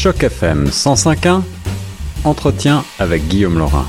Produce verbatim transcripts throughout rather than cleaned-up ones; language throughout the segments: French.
Choc F M cent cinq point un, entretien avec Guillaume Laurin.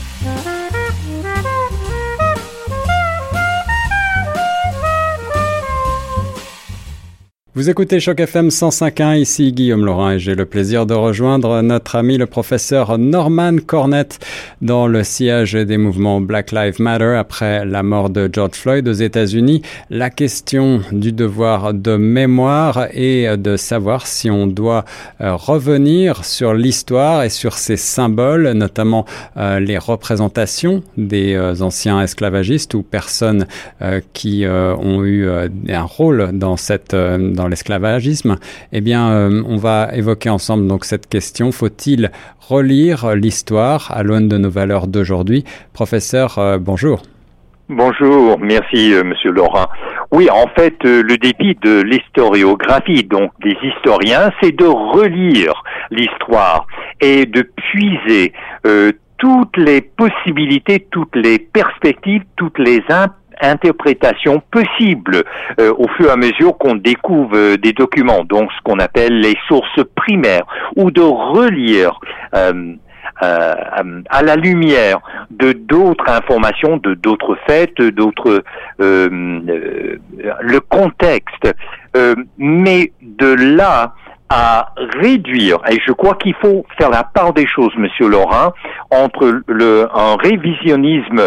Vous écoutez Choc F M cent cinq point un, ici Guillaume Laurin et j'ai le plaisir de rejoindre notre ami le professeur Norman Cornett dans le sillage des mouvements Black Lives Matter après la mort de George Floyd aux États-Unis. La question du devoir de mémoire et de savoir si on doit euh, revenir sur l'histoire et sur ses symboles, notamment euh, les représentations des euh, anciens esclavagistes ou personnes euh, qui euh, ont eu euh, un rôle dans cette euh, dans dans l'esclavagisme, eh bien, euh, on va évoquer ensemble donc cette question. Faut-il relire l'histoire à l'aune de nos valeurs d'aujourd'hui? Professeur, euh, bonjour. Bonjour, merci euh, Monsieur Laurin. Oui, en fait, euh, le défi de l'historiographie, donc des historiens, c'est de relire l'histoire et de puiser euh, toutes les possibilités, toutes les perspectives, toutes les implications interprétations possibles euh, au fur et à mesure qu'on découvre euh, des documents, donc ce qu'on appelle les sources primaires, ou de relire euh, euh, à la lumière de d'autres informations, de d'autres faits, d'autres euh, euh, le contexte, euh, mais de là à réduire, et je crois qu'il faut faire la part des choses, Monsieur Laurin, entre le un révisionnisme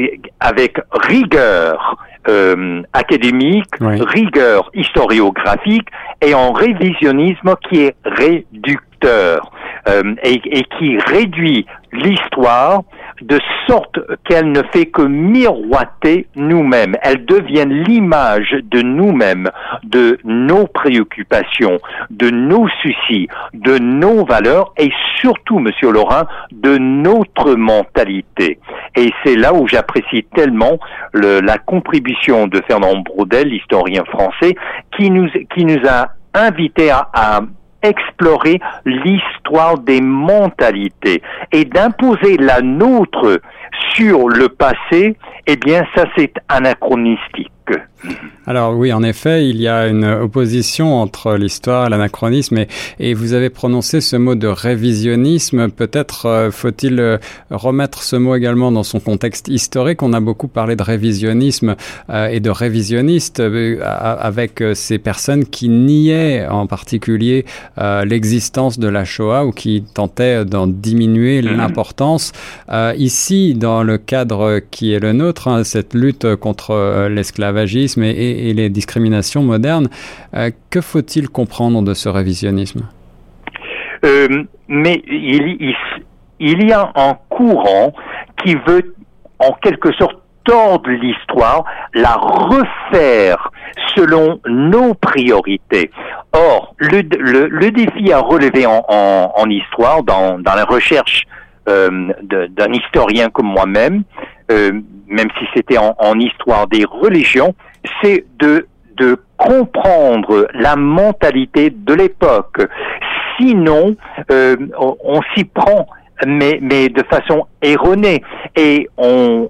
avec rigueur euh, académique, oui. rigueur historiographique, et un révisionnisme qui est réducteur euh, et, et qui réduit l'histoire de sorte qu'elle ne fait que miroiter nous-mêmes. Elle devient l'image de nous-mêmes, de nos préoccupations, de nos soucis, de nos valeurs et surtout, Monsieur Laurin, de notre mentalité. Et c'est là où j'apprécie tellement le, la contribution de Fernand Braudel, l'historien français, qui nous, qui nous a invités à, à explorer l'histoire des mentalités et d'imposer la nôtre sur le passé, eh bien ça c'est anachronistique. Alors oui, en effet, il y a une opposition entre l'histoire et l'anachronisme et, et vous avez prononcé ce mot de révisionnisme. Peut-être euh, faut-il euh, remettre ce mot également dans son contexte historique. On a beaucoup parlé de révisionnisme euh, et de révisionnistes euh, avec euh, ces personnes qui niaient en particulier euh, l'existence de la Shoah ou qui tentaient d'en diminuer mmh. l'importance. Euh, ici, dans le cadre qui est le nôtre, hein, cette lutte contre euh, l'esclavagisme et, et et les discriminations modernes. Euh, que faut-il comprendre de ce révisionnisme? euh, Mais il, il, il y a un courant qui veut en quelque sorte tordre l'histoire, la refaire selon nos priorités. Or, le, le, le défi à relever en, en, en histoire, dans, dans la recherche euh, de, d'un historien comme moi-même, euh, même si c'était en, en histoire des religions, c'est de, de comprendre la mentalité de l'époque. Sinon, euh, on, on s'y prend, mais, mais de façon erronée, et on,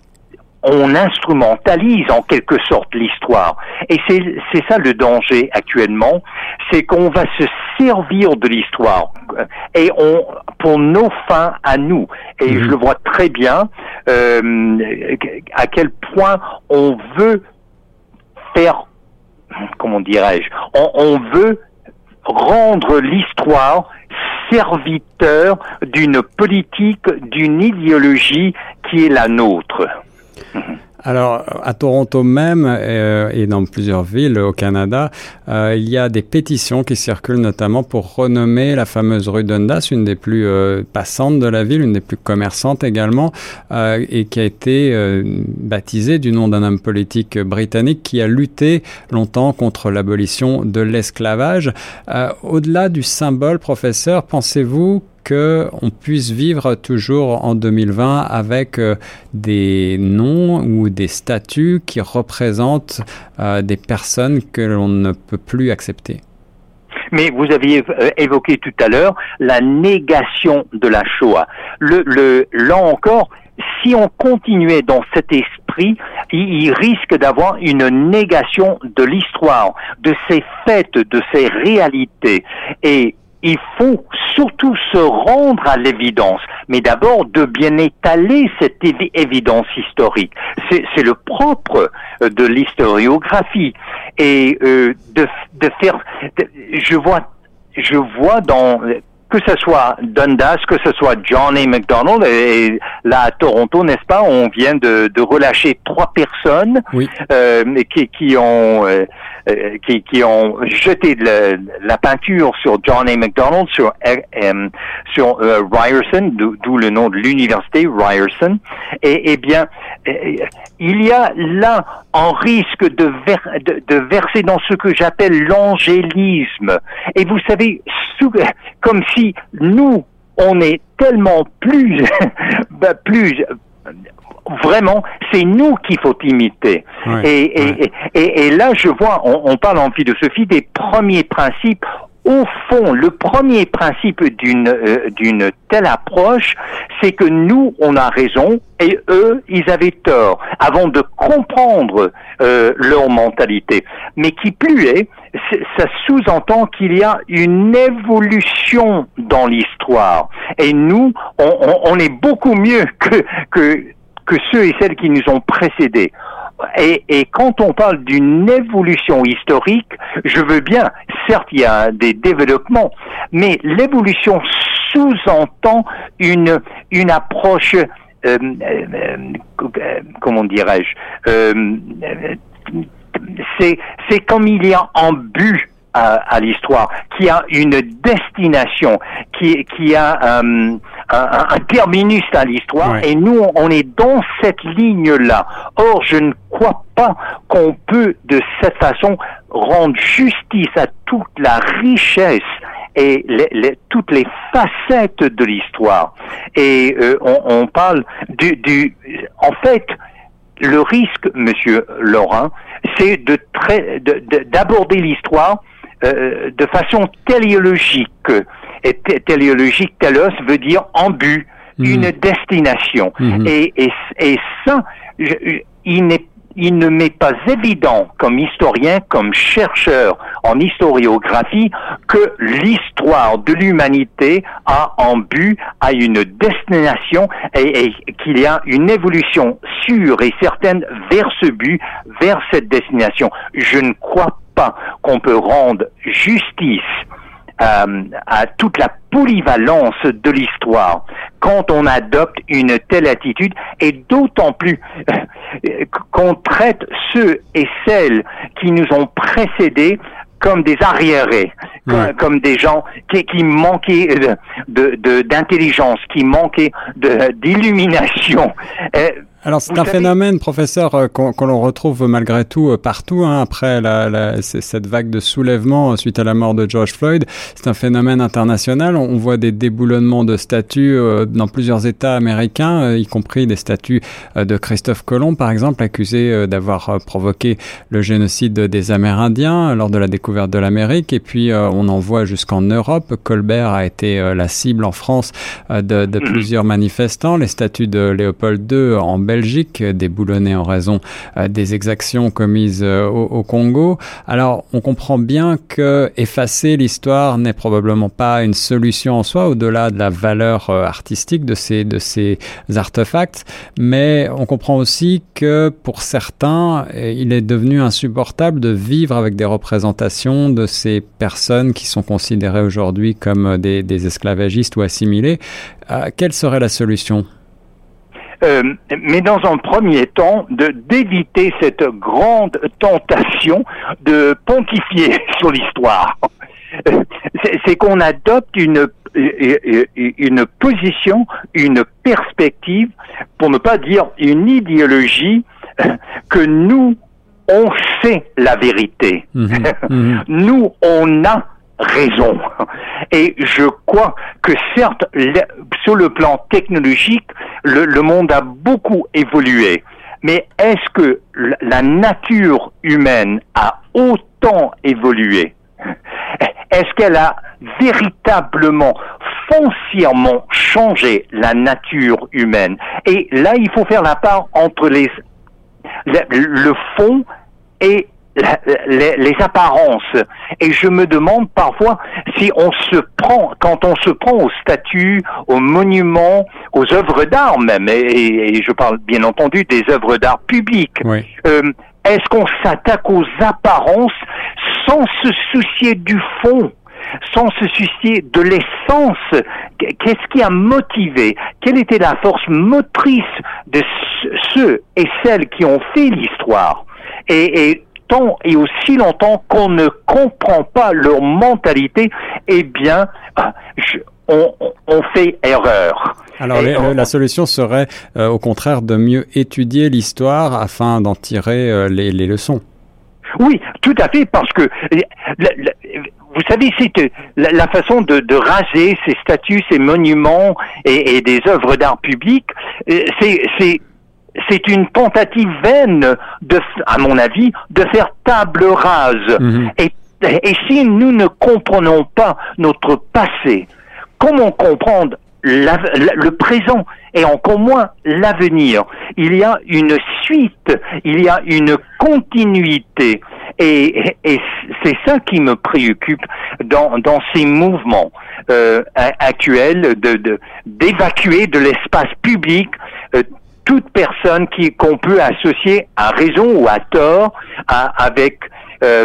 on instrumentalise en quelque sorte l'histoire. Et c'est, c'est ça le danger actuellement, c'est qu'on va se servir de l'histoire et on pour nos fins à nous. Et mmh. je le vois très bien euh, à quel point on veut faire, comment dirais-je, on, on veut rendre l'histoire serviteur d'une politique, d'une idéologie qui est la nôtre. Alors, à Toronto même euh, et dans plusieurs villes au Canada, euh, il y a des pétitions qui circulent notamment pour renommer la fameuse rue Dundas, une des plus euh, passantes de la ville, une des plus commerçantes également, euh, et qui a été euh, baptisée du nom d'un homme politique britannique qui a lutté longtemps contre l'abolition de l'esclavage. Euh, au-delà du symbole, professeur, pensez-vous qu'on puisse vivre toujours en deux mille vingt avec euh, des noms ou des statuts qui représentent euh, des personnes que l'on ne peut plus accepter? Mais vous aviez évoqué tout à l'heure la négation de la Shoah. Le, le, là encore, si on continuait dans cet esprit, il, il risque d'avoir une négation de l'histoire, de ses faits, de ses réalités. Et il faut surtout se rendre à l'évidence, mais d'abord de bien étaler cette évi- évidence historique. C'est, c'est le propre de l'historiographie. Et euh, de, de faire... De, je vois, je vois dans... que ce soit Dundas, que ce soit John A. Macdonald, et là à Toronto, n'est-ce pas, on vient de, de relâcher trois personnes oui. euh, qui, qui ont euh, qui, qui ont jeté de la, la peinture sur John A. Macdonald, sur euh, sur euh, Ryerson, d'où le nom de l'université Ryerson. Et, et bien, euh, il y a là un risque de, ver, de, de verser dans ce que j'appelle l'angélisme. Et vous savez, sous, comme si nous, on est tellement plus, bah, plus, vraiment, c'est nous qu'il faut imiter. Ouais, et, ouais. Et, et, et là, je vois, on, on parle en philosophie des premiers principes. Au fond, le premier principe d'une euh, d'une telle approche, c'est que nous, on a raison et eux, ils avaient tort, avant de comprendre euh, leur mentalité. Mais qui plus est, ça sous-entend qu'il y a une évolution dans l'histoire. Et nous, on, on, on est beaucoup mieux que que que ceux et celles qui nous ont précédés. Et, et quand on parle d'une évolution historique, je veux bien, certes il y a des développements, mais l'évolution sous-entend une une approche, euh, euh, comment dirais-je, euh, c'est c'est comme il y a un but à, à l'histoire, qui a une destination, qui qui a um, un, un terminus à l'histoire, ouais. Et nous, on est dans cette ligne-là. Or, je ne crois pas qu'on peut, de cette façon, rendre justice à toute la richesse et les, les, toutes les facettes de l'histoire. Et euh, on, on parle du, du... En fait, le risque, Monsieur Laurent, c'est de, tra- de, de d'aborder l'histoire euh, de façon téléologique. Et t- téléologique, télos veut dire en but, mmh. une destination. Mmh. Et, et, et ça, je, il, n'est, il ne m'est pas évident comme historien, comme chercheur en historiographie, que l'histoire de l'humanité a en but, a une destination et, et qu'il y a une évolution sûre et certaine vers ce but, vers cette destination. Je ne crois pas qu'on peut rendre justice Euh, à toute la polyvalence de l'histoire quand on adopte une telle attitude, et d'autant plus euh, qu'on traite ceux et celles qui nous ont précédés comme des arriérés, ouais. comme, comme des gens qui, qui manquaient de, de, de, d'intelligence, qui manquaient de, d'illumination. Euh, Alors c'est un savez... phénomène, professeur, qu'on, qu'on l'on retrouve malgré tout partout, hein, après la, la, cette vague de soulèvement suite à la mort de George Floyd. C'est un phénomène international. On voit des déboulonnements de statues euh, dans plusieurs États américains, euh, y compris des statues euh, de Christophe Colomb, par exemple, accusé euh, d'avoir euh, provoqué le génocide des Amérindiens lors de la découverte de l'Amérique. Et puis euh, on en voit jusqu'en Europe. Colbert a été euh, la cible en France euh, de, de plusieurs manifestants. Les statues de Léopold deux en Belgique, déboulonnées en raison euh, des exactions commises euh, au, au Congo. Alors, on comprend bien que effacer l'histoire n'est probablement pas une solution en soi, au-delà de la valeur euh, artistique de ces, de ces artefacts, mais on comprend aussi que pour certains, il est devenu insupportable de vivre avec des représentations de ces personnes qui sont considérées aujourd'hui comme des, des esclavagistes ou assimilés. Euh, quelle serait la solution ? Euh, mais dans un premier temps, de, d'éviter cette grande tentation de pontifier sur l'histoire. C'est, c'est qu'on adopte une, une position, une perspective, pour ne pas dire une idéologie, que nous, on sait la vérité. Mmh, mmh. Nous, on a raison. Et je crois que certes, le, sur le plan technologique, le, le monde a beaucoup évolué. Mais est-ce que la nature humaine a autant évolué? Est-ce qu'elle a véritablement, foncièrement changé la nature humaine? Et là, il faut faire la part entre les, le, le fond et la, les, les apparences. Et je me demande parfois si on se prend, quand on se prend aux statues, aux monuments, aux œuvres d'art même, et, et je parle bien entendu des œuvres d'art publiques, oui. euh, est-ce qu'on s'attaque aux apparences sans se soucier du fond, sans se soucier de l'essence? Qu'est-ce qui a motivé? Quelle était la force motrice de ceux et celles qui ont fait l'histoire? Et, et tant et aussi longtemps qu'on ne comprend pas leur mentalité, eh bien, je, on, on fait erreur. Alors, les, on, la solution serait, euh, au contraire, de mieux étudier l'histoire afin d'en tirer euh, les, les leçons. Oui, tout à fait, parce que la, la, vous savez, c'est la, la façon de, de raser ces statues, ces monuments et, et des œuvres d'art public, c'est, c'est, c'est une tentative vaine, de, à mon avis, de faire table rase. Mm-hmm. Et, et si nous ne comprenons pas notre passé, comment comprendre La, la, le présent et encore moins l'avenir? Il y a une suite, il y a une continuité et, et c'est ça qui me préoccupe dans, dans ces mouvements euh, actuels de, de, d'évacuer de l'espace public euh, toute personne qui, qu'on peut associer à raison ou à tort à, avec euh,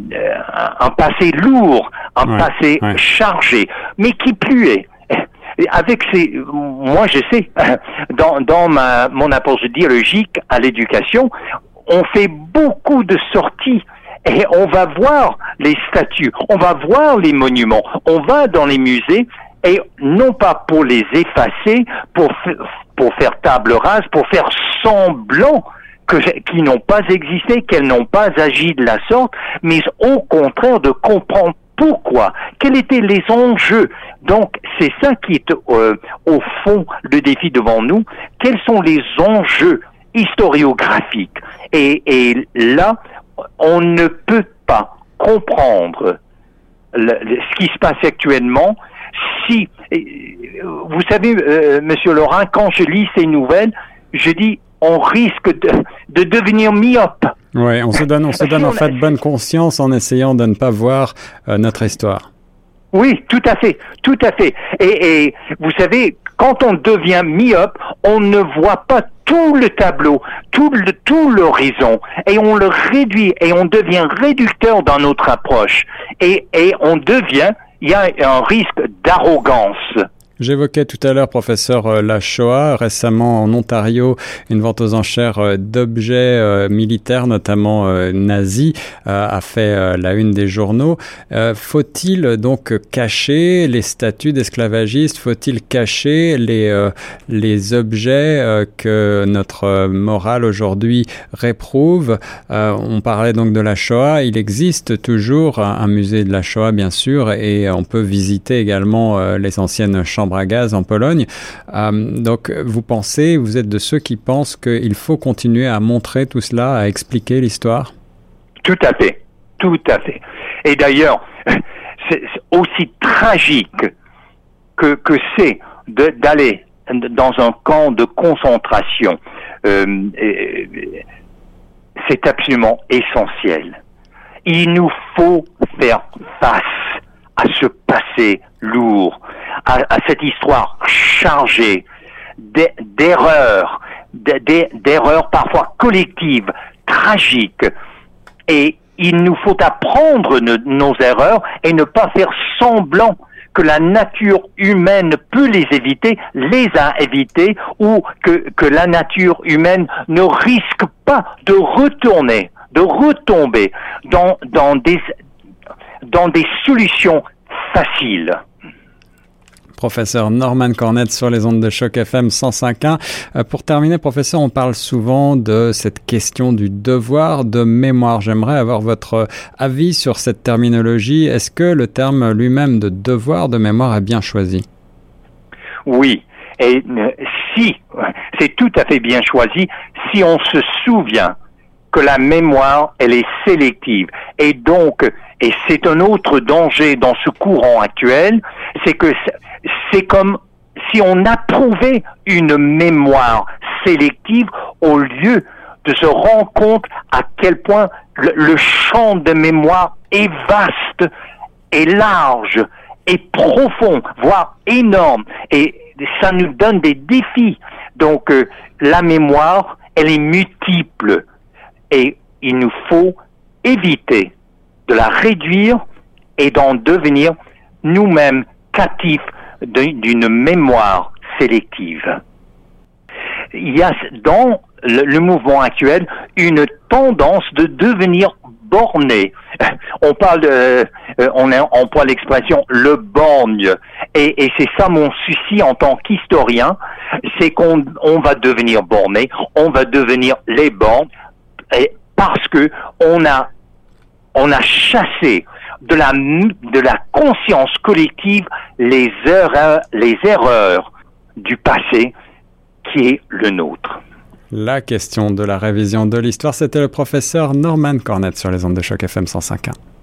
un passé lourd, un ouais, passé ouais. chargé, mais qui plus est. Avec ces, moi je sais, dans, dans ma, mon approche dialogique à l'éducation, on fait beaucoup de sorties et on va voir les statues, on va voir les monuments, on va dans les musées et non pas pour les effacer, pour, pour faire table rase, pour faire semblant que, qu'ils n'ont pas existé, qu'elles n'ont pas agi de la sorte, mais au contraire de comprendre pourquoi, quels étaient les enjeux. Donc, c'est ça qui est euh, au fond le défi devant nous. Quels sont les enjeux historiographiques? Et, et là, on ne peut pas comprendre le, le, ce qui se passe actuellement si... Vous savez, euh, Monsieur Laurent, quand je lis ces nouvelles, je dis, on risque de, de devenir myope. Oui, on se donne, on se donne en fait bonne conscience en essayant de ne pas voir euh, notre histoire. Oui, tout à fait, tout à fait. Et, et vous savez, quand on devient myope, on ne voit pas tout le tableau, tout le, tout l'horizon, et on le réduit, et on devient réducteur dans notre approche, et, et on devient, il y a un risque d'arrogance. J'évoquais tout à l'heure, professeur, la Shoah. Récemment, en Ontario, une vente aux enchères d'objets euh, militaires, notamment euh, nazis, euh, a fait euh, la une des journaux. Euh, faut-il donc cacher les statuts d'esclavagistes? Faut-il cacher les, euh, les objets euh, que notre morale aujourd'hui réprouve? euh, On parlait donc de la Shoah. Il existe toujours un, un musée de la Shoah, bien sûr, et on peut visiter également euh, les anciennes chambres à gaz en Pologne. Euh, donc, vous pensez, vous êtes de ceux qui pensent qu'il faut continuer à montrer tout cela, à expliquer l'histoire? Tout à fait, tout à fait. Et d'ailleurs, c'est aussi tragique que, que c'est de, d'aller dans un camp de concentration. Euh, c'est absolument essentiel. Il nous faut faire face à ce passé lourd, à, à cette histoire chargée d'erreurs, d'erreurs parfois collectives, tragiques. Et il nous faut apprendre nos, nos erreurs et ne pas faire semblant que la nature humaine peut les éviter, les a évitées, ou que, que la nature humaine ne risque pas de retourner, de retomber dans, dans des, dans des solutions faciles. Professeur Norman Cornett sur les ondes de Choc F M cent cinq point un. Euh, pour terminer, professeur, on parle souvent de cette question du devoir de mémoire. J'aimerais avoir votre avis sur cette terminologie. Est-ce que le terme lui-même de devoir de mémoire est bien choisi? Oui, et si, c'est tout à fait bien choisi, si on se souvient que la mémoire, elle est sélective. Et donc, et c'est un autre danger dans ce courant actuel, c'est que c'est comme si on approuvait une mémoire sélective au lieu de se rendre compte à quel point le, le champ de mémoire est vaste, est large, est profond, voire énorme, et ça nous donne des défis. Donc euh, la mémoire, elle est multiple, et il nous faut éviter de la réduire et d'en devenir nous-mêmes captifs d'une mémoire sélective. Il y a dans le, le mouvement actuel une tendance de devenir borné. On parle de, euh, on emploie l'expression le borgne, et, et c'est ça mon souci en tant qu'historien, c'est qu'on on va devenir borné, on va devenir les bornes, et parce que on a on a chassé de la de la conscience collective les erreurs les erreurs du passé qui est le nôtre. La question de la révision de l'histoire, c'était le professeur Norman Cornett sur les ondes de Choc F M cent cinq point un.